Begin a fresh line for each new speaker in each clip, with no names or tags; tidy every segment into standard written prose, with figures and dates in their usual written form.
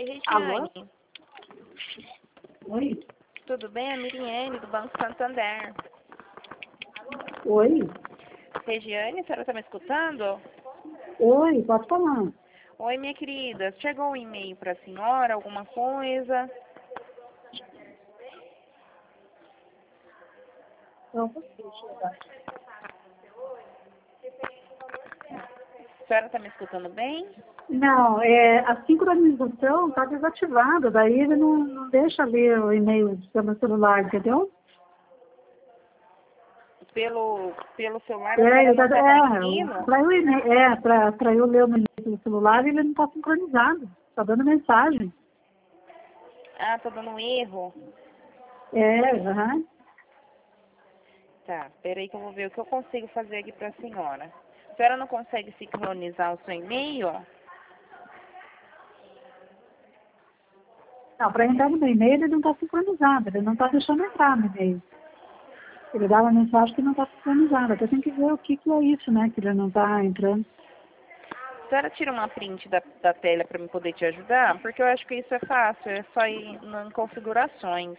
Oi,
Alô?
Regiane.
Oi?
Tudo bem? A Miriane, do Banco Santander.
Oi?
Regiane, a senhora está me escutando?
Oi, pode falar.
Oi, minha querida. Chegou um e-mail para a senhora, alguma coisa?
Não, você chegar.
A senhora está me escutando bem?
Não, a sincronização está desativada, daí ele não deixa ler o e-mail do meu celular, entendeu?
Pelo celular, a senhora
Ele
não está conseguindo?
para eu ler o e-mail do celular, ele não está sincronizado, está dando mensagem.
Ah, tô dando um erro.
Aham.
Tá, peraí que eu vou ver o que eu consigo fazer aqui para a senhora. A senhora não consegue sincronizar o seu e-mail?
Não, para entrar no meu e-mail ele não está sincronizado, ele não está deixando entrar no e-mail. Ele dá uma mensagem que não está sincronizada. Até tem que ver o que é isso, né? Que ele não está entrando.
A senhora tira uma print da tela para me poder te ajudar? Porque eu acho que isso é fácil, é só ir em configurações.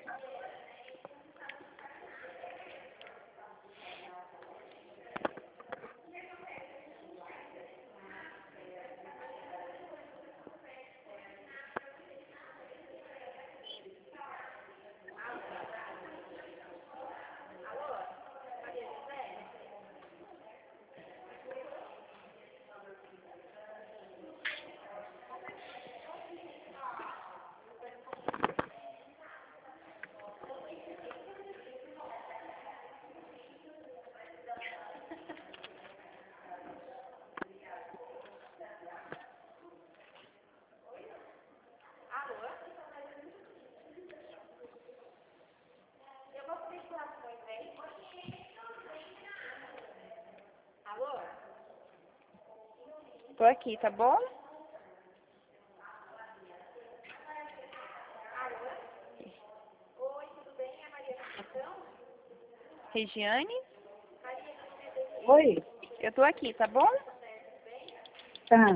Tô aqui, tá bom? Regiane?
Oi?
Eu tô aqui, tá bom?
Tá.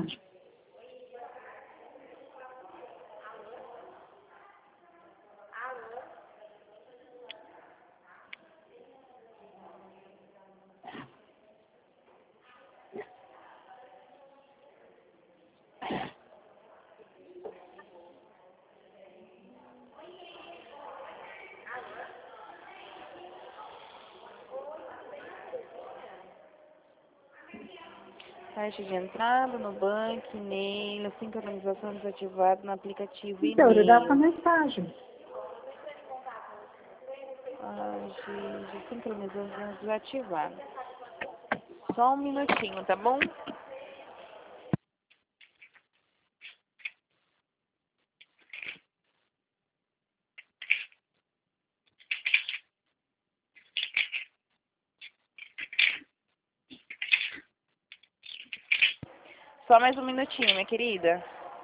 Taxa de entrada no banco, e-mail, sincronização desativada no aplicativo
Então, ele dá essa
e-mail.
mensagem.
De sincronização desativada. Só um minutinho, tá bom? Só mais um minutinho, minha querida.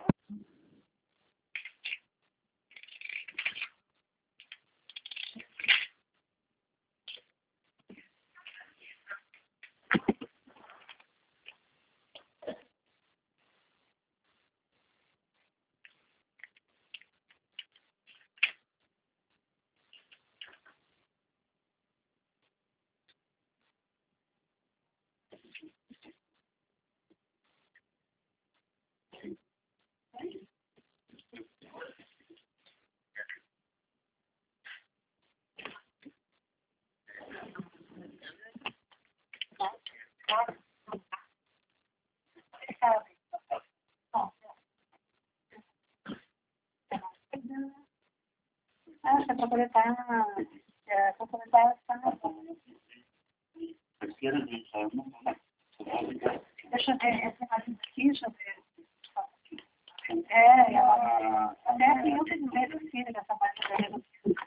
Ah, para completar essa... Deixa eu ver, essa imagem aqui, deixa eu ver. Até tem outro medo assim, dessa parte da rede.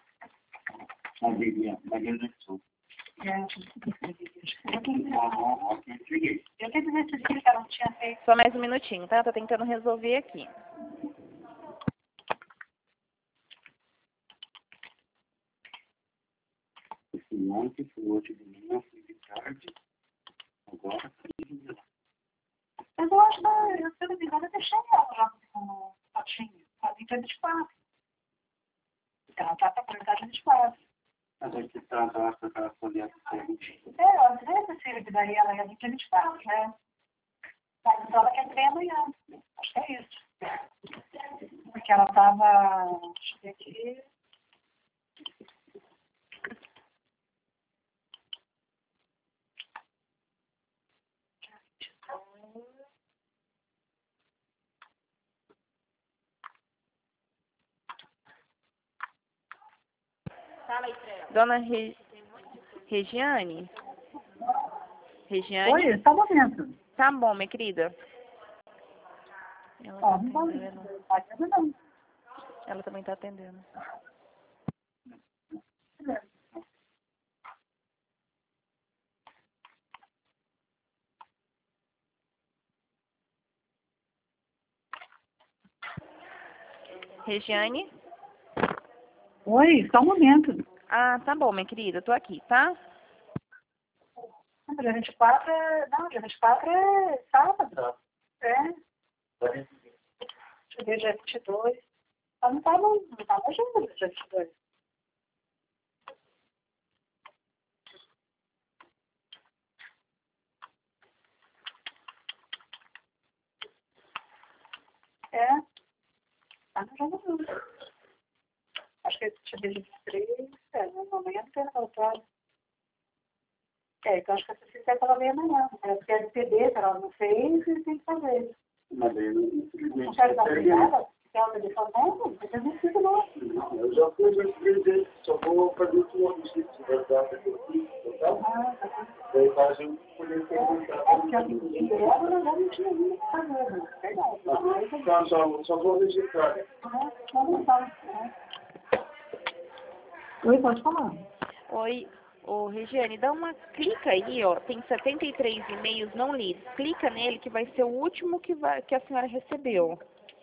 Eu quero dizer se que ela não tinha feito.
Só mais um minutinho, tá? Tô tentando resolver aqui.
Ontem foi hoje de manhã, fui de tarde, agora
Mas eu acho que, se eu não me engano, eu deixei ela lá no potinho. que dia 24. Ela está para perguntar dia 24.
Mas aqui tá, eu acho que ela podia ser.
Às vezes a filha que daí ela ia no dia 24, né? Mas então ela quer ver amanhã. Acho que é isso. Porque ela estava. Deixa eu ver aqui.
Dona Regiane? Regiane?
Oi, só um momento.
Tá bom, minha querida. Ela tá
Ó, não vou
atendendo.
não tá atendendo, não.
Ela também tá atendendo. Regiane?
Oi, só um momento.
Ah, tá bom, minha querida. Tô aqui, tá?
Não, dia 24 é. Não, dia 24 é sábado. É. Deixa eu ver, dia 22. Ela não estava junto dia 22. É. Ah, não joga não. Acho que dia 23. É, não, amanhã não tem voltado. É, então acho que essa fica pela meia amanhã. É porque a CD, que ela não fez, e tem que fazer.
Mas aí,
Não quero dar obrigada. Se ela telefone, não precisa não.
não, eu já fui, já escrevi, só vou fazer o outro sítio, verdade, aqui, tá?
Ah, tá bom.
Daí faz eu poder perguntar.
É porque a CD, ela já não tinha vindo fazer, né? Verdade.
Não, só vou registrar.
Vamos lá. Oi, pode falar.
Oi, ô Regiane, dá uma clica aí, ó. Tem 73 e-mails não lidos. Clica nele que vai ser o último que a senhora recebeu.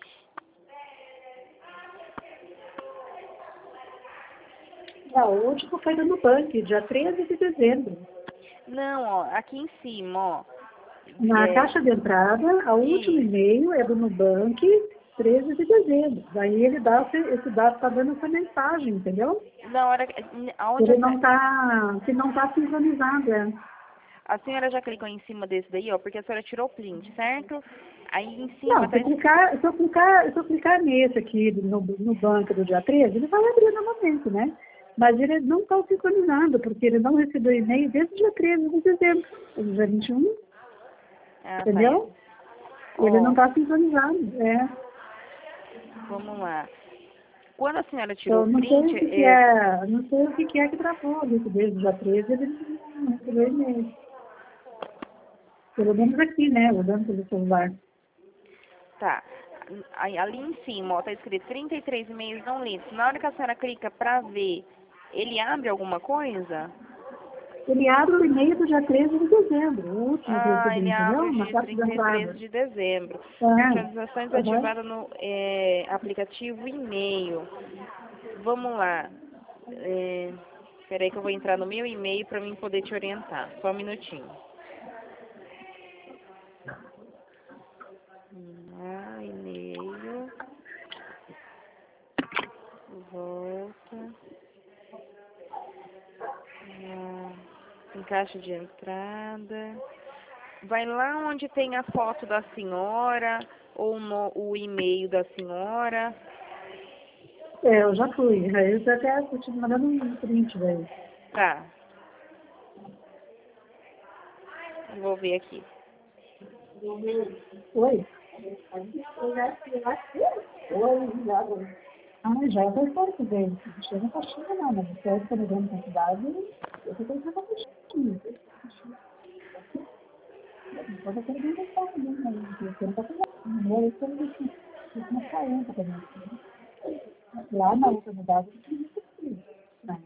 Não, o último foi do Nubank, dia 13 de dezembro.
Não, ó, aqui em cima, ó.
Na caixa de entrada, o último
Isso.
e-mail é do Nubank, 13 de dezembro. Daí ele dá, esse dado está dando essa mensagem, entendeu?
Na hora, aonde
Ele não está, que não está sincronizado, é.
a senhora já clicou em cima desse daí, ó, porque a senhora tirou o print, certo? Aí em cima
Não,
tá
se eu clicar nesse aqui no banco do dia 13, ele vai abrir novamente, né? Mas ele não está sincronizado, porque ele não recebeu e-mail desde o dia 13 de dezembro. Hoje é dia 21,
Ah, tá.
entendeu? Ele não
Ó,
está sincronizado, é.
vamos lá. Quando a senhora tirou
Então,
o
não sei
print,
o que, que é, não sei o que, que é que travou isso desde o dia 13, ele não recebeu e-mail. Pelo menos aqui, né? Olhando pelo celular.
tá. Aí, ali em cima, ó, tá escrito 33 e-mails não lidos. Na hora que a senhora clica pra ver, ele abre alguma coisa?
Ele abre o e-mail do dia 13 de dezembro, o último que eu
Ah,
recebi,
ele abre o
entendeu? Na
dia
caixa de
33
entrada.
de dezembro.
É.
Atualizações
Uhum.
ativadas no aplicativo e-mail. Vamos lá. Espera aí que eu vou entrar no meu e-mail para mim poder te orientar. Só um minutinho. E-mail. Volta. Em caixa de entrada. Vai lá onde tem a foto da senhora ou o e-mail da senhora.
É, eu já fui. Aí eu até estou te mandando um print, velho.
Tá. Vou ver aqui.
Oi? Ah, já é certo, velho. Chega pra China, não, mas você está ligando com a cidade, eu tô pensando pra China. Então eu quero ver o que né? Eu quero pra pegar. Não, eu quero ver se isso não sai entra também. Lá na outra cidade, eu não sei. Não.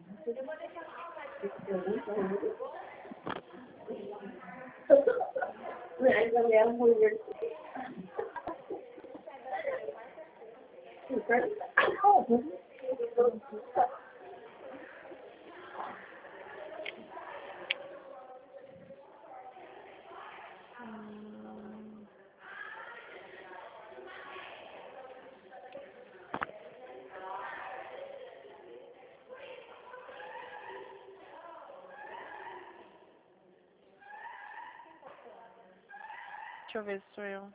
Deixa eu ver se sou eu.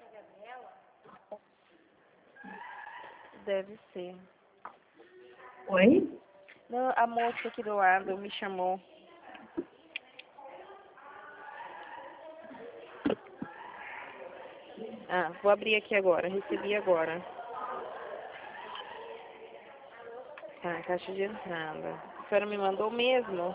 Deve ser.
Oi?
Não, a moça aqui do lado me chamou. Ah, vou abrir aqui agora. Recebi agora. Tá, caixa de entrada. A senhora me mandou mesmo?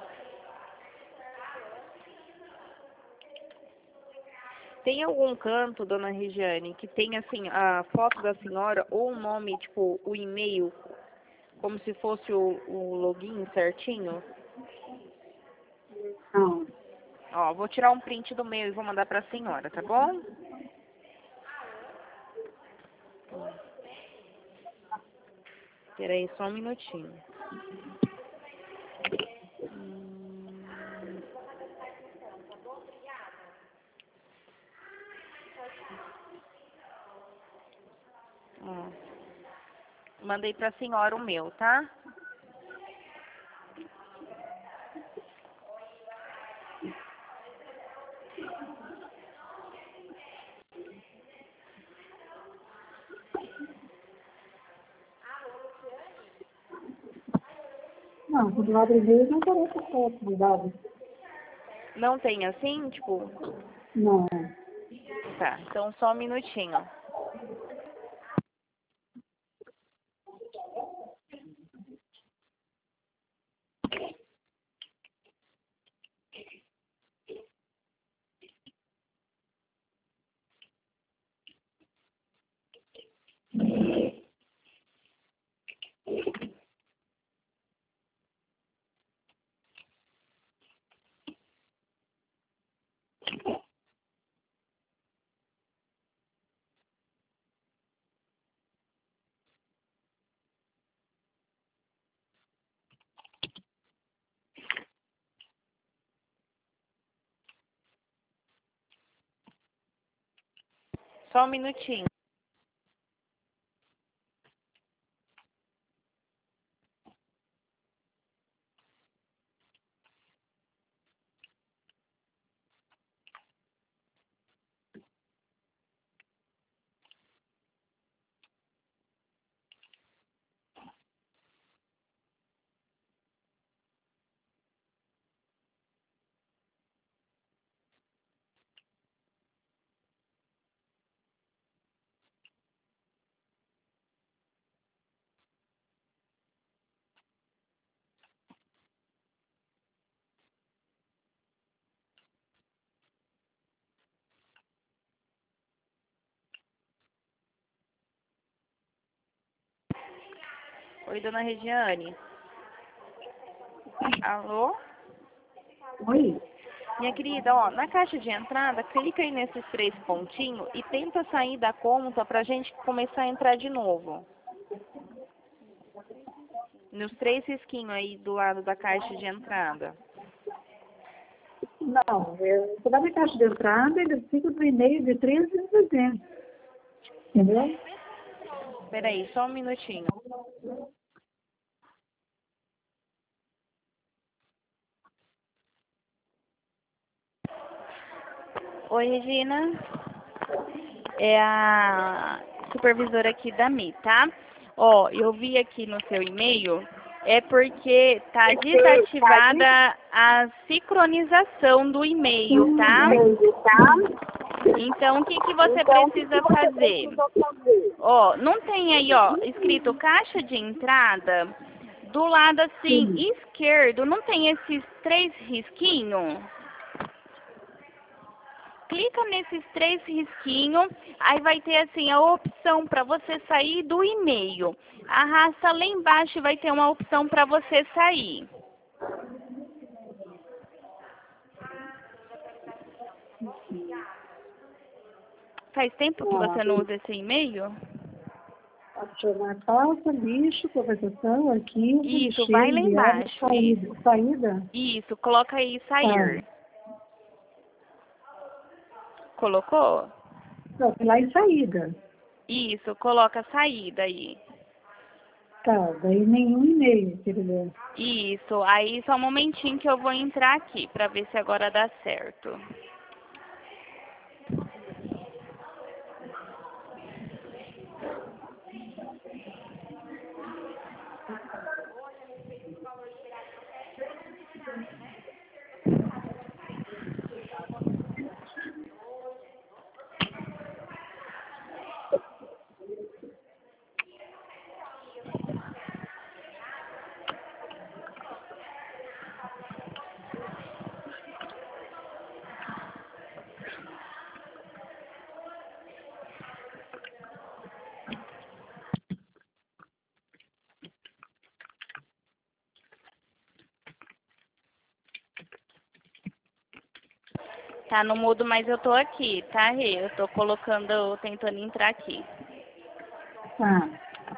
Tem algum canto, dona Regiane, que tem assim a foto da senhora ou o nome, tipo, o e-mail, como se fosse o login certinho?
Não.
Ó, vou tirar um print do meu e vou mandar pra senhora, tá bom? Peraí, só um minutinho. Ó, mandei pra senhora o meu, tá?
Não, do lado dele não aparece a foto do lado.
Não tem assim, tipo...
Não.
Tá, então só um minutinho. Só um minutinho. Oi, dona Regiane. Alô?
Oi?
Minha querida, ó, na caixa de entrada, clica aí nesses 3 pontinhos e tenta sair da conta pra gente começar a entrar de novo. Nos 3 risquinhos aí do lado da caixa de entrada.
Não, eu na minha caixa de entrada, ele fica do e-mail de 13 de dezembro. Entendeu?
Peraí, só um minutinho. Oi, Regina. É a supervisora aqui da Mi, tá? Ó, eu vi aqui no seu e-mail, é porque tá desativada a sincronização do e-mail, tá? Então, o que que você precisa fazer? Ó, não tem aí, ó, escrito caixa de entrada, do lado assim, esquerdo, não tem esses 3 risquinhos? Clica nesses 3 risquinhos, aí vai ter assim a opção para você sair do e-mail. Arrasta lá embaixo e vai ter uma opção para você sair. Faz tempo que você não usa esse e-mail?
Adicionar pauta, lixo, conversação, arquivo,
Isso, vai lá embaixo.
saída. Saída?
Isso, coloca aí sair. Colocou?
Não, tem lá em saída.
Isso, coloca saída aí.
Tá, daí nenhum e-mail, querida.
Isso, aí só um momentinho que eu vou entrar aqui para ver se agora dá certo. Tá no mudo, mas eu tô aqui, tá, Rê? Eu tô colocando, tentando entrar aqui.
Tá.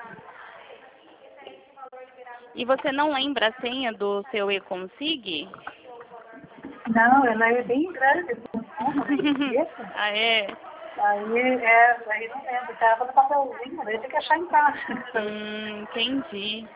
E você não lembra a senha do seu e-consig?
Não, ela é bem grande, isso.
Ah, é?
Aí não lembro, tava no papelzinho, aí tem que achar em casa.
Entendi.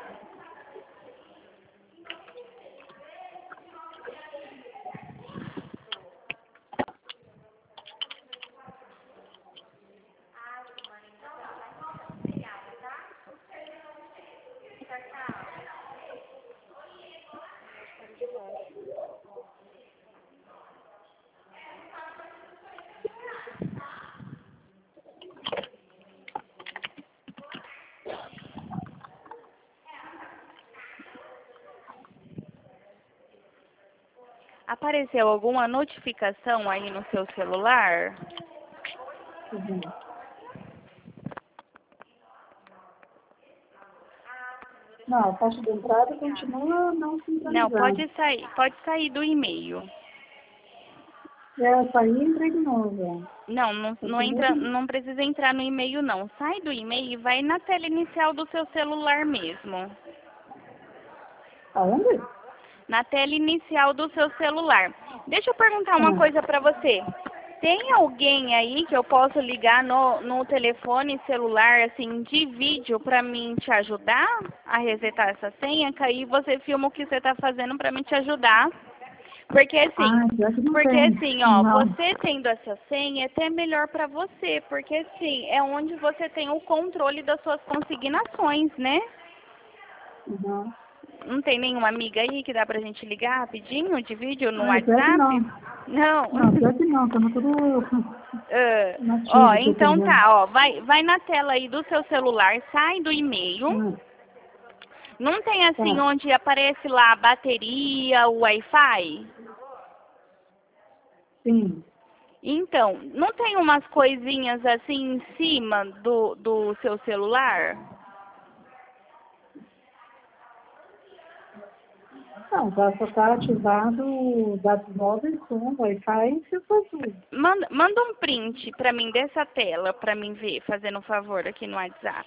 Apareceu alguma notificação aí no seu celular?
Uhum. Não, a taxa de entrada continua não
Não,
sincronizada.
pode sair do e-mail.
Eu saí e entrei de novo.
Não entra, não precisa entrar no e-mail não. Sai do e-mail e vai na tela inicial do seu celular mesmo.
Aonde?
Na tela inicial do seu celular. Deixa eu perguntar uma
Ah,
coisa pra você. Tem alguém aí que eu possa ligar no telefone celular, assim, de vídeo pra mim te ajudar a resetar essa senha? Que aí você filma o que você tá fazendo pra mim te ajudar.
pior que não
Porque
tem.
assim, ó,
Não.
você tendo essa senha é até melhor pra você, porque assim, é onde você tem o controle das suas consignações, né?
Uhum.
Não tem nenhuma amiga aí que dá pra gente ligar rapidinho de vídeo no
Pior que
WhatsApp?
não.
Não.
Não, pior que não, estamos tudo
Ah, ó,
nativo aqui, por
então
exemplo.
tá, ó, vai na tela aí do seu celular, sai do e-mail. Não tem assim
Tá.
onde aparece lá a bateria, o Wi-Fi?
Sim.
Então, não tem umas coisinhas assim em cima do seu celular?
Não, só está ativado dados móveis com Wi-Fi e seu tudo.
Manda um print pra mim dessa tela, pra mim ver, fazendo um favor aqui no WhatsApp.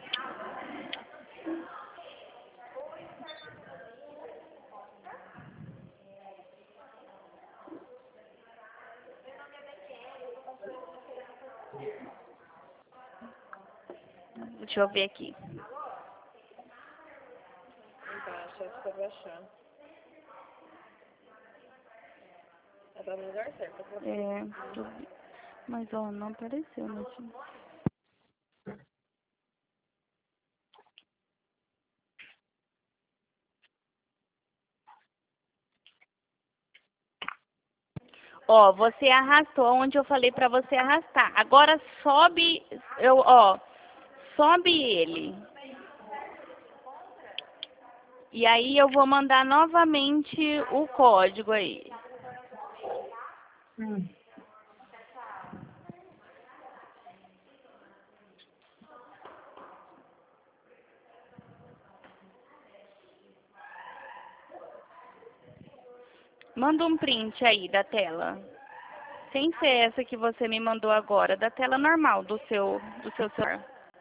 Deixa eu ver aqui.
Embaixo, acho que eu vou achar. Tá no lugar certo.
Mas ó, não apareceu, né? Ó, você arrastou onde eu falei pra você arrastar. Agora sobe, sobe ele. E aí eu vou mandar novamente o código aí.
Hum.
Manda um print aí da tela. Sem ser essa que você me mandou agora, da tela normal do seu celular.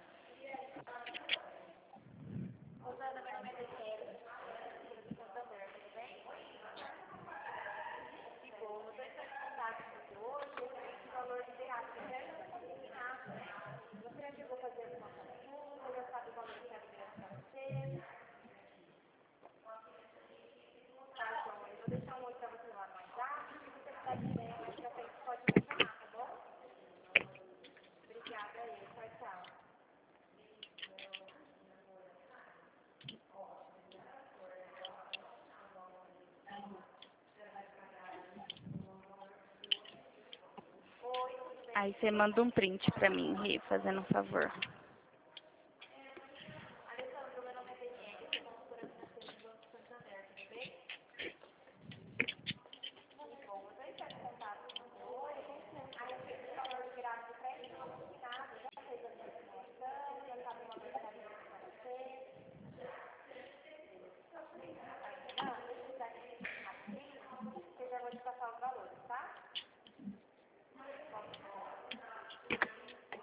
Aí você manda um print pra mim, Rê, fazendo um favor.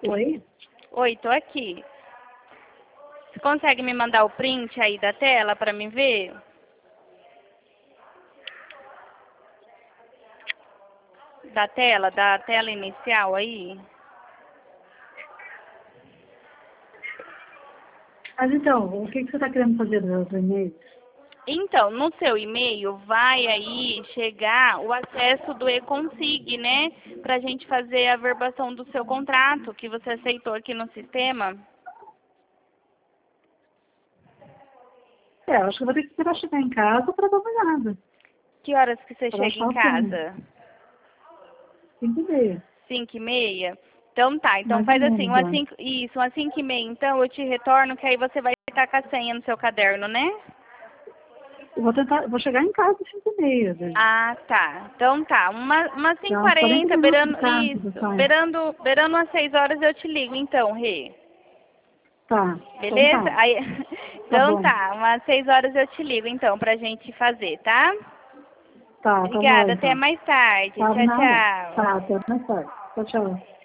Oi?
Oi, tô aqui. Você consegue me mandar o print aí da tela pra mim ver? Da tela inicial aí?
Mas então, o que você está querendo fazer dos e-mails?
Então, no seu e-mail vai aí chegar o acesso do eConsig, né? Pra gente fazer a verbação do seu contrato que você aceitou aqui no sistema.
Acho que eu vou ter que esperar chegar em casa para dar uma olhada.
Que horas que você
Pra
chega em
achar o termo.
casa?
5h30.
5h30? Então tá, então
Mais ou
faz assim,
menos,
umas
ó.
5, isso, umas 5h30, então eu te retorno, que aí você vai estar com a senha no seu caderno, né?
Eu vou chegar em casa às 5h30. Daí.
Ah, tá. Então tá, umas
Dá uns 40
5h40,
minutos de
beirando,
casa,
isso,
sai.
beirando umas 6 horas eu te ligo, então, Rê.
Tá. Então
Beleza?
tá.
Aí,
Tá
então
bom.
tá, umas 6 horas eu te ligo, então, pra gente fazer, tá?
Tá bom
Obrigada, até
então.
mais tarde.
Tá
Tchau,
nada.
tchau.
Tá, até mais tarde. Tchau, tchau.